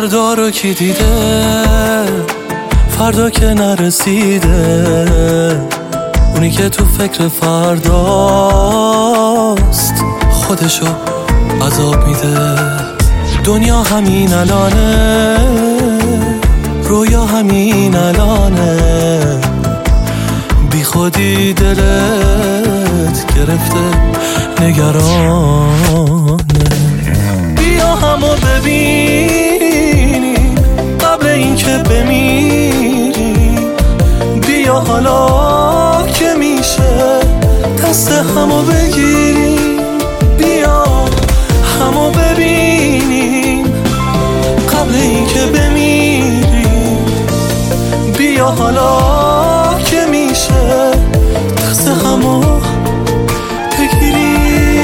فردا رو کی دیده، فردا که نرسیده، اونی که تو فکر فرداست خودشو عذاب میده. دنیا همین الانه، رویا همین الانه، بی خودی دلت گرفته نگرانه. بیا همو ببینیم قبل این که بمیریم، بیا حالا که میشه دست همو بگیریم، بیا همو ببینیم قبل این که بمیریم، بیا حالا که میشه دست همو بگیریم.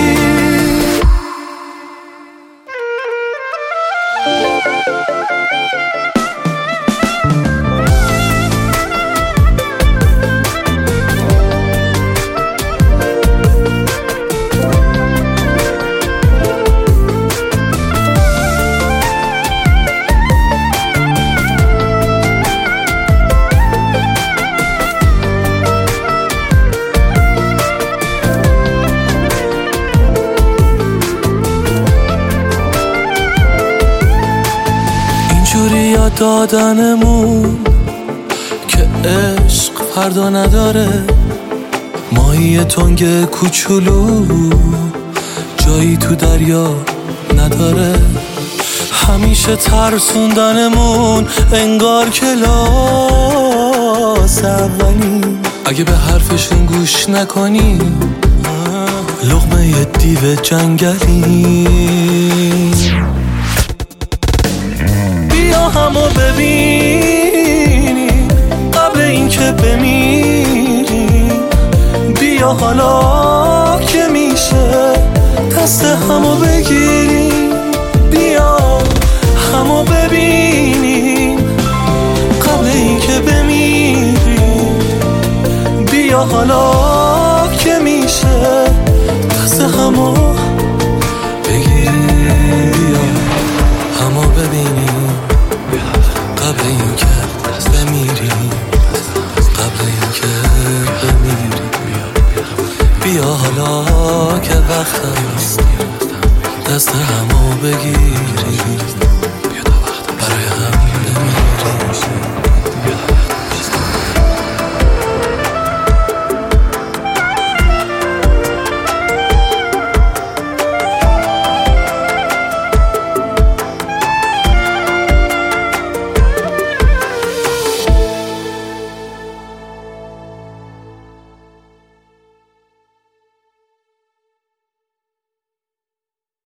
اینجوری یاد دادنمون که عشق فردا نداره، ماهی تنگ کوچولو جایی تو دریا نداره. همیشه ترسوندنمون انگار کلاس اولی، اگه به حرفشون گوش نکنی لقمه دیو جنگلی. بیا همو ببینیم قبل این که بمیریم، بیا حالا که میشه دست همو بگیریم، بیا همو ببینیم قبل این که بمیریم، بیا حالا که میشه دست همو بگیریم، بیا همو ببینیم قبل این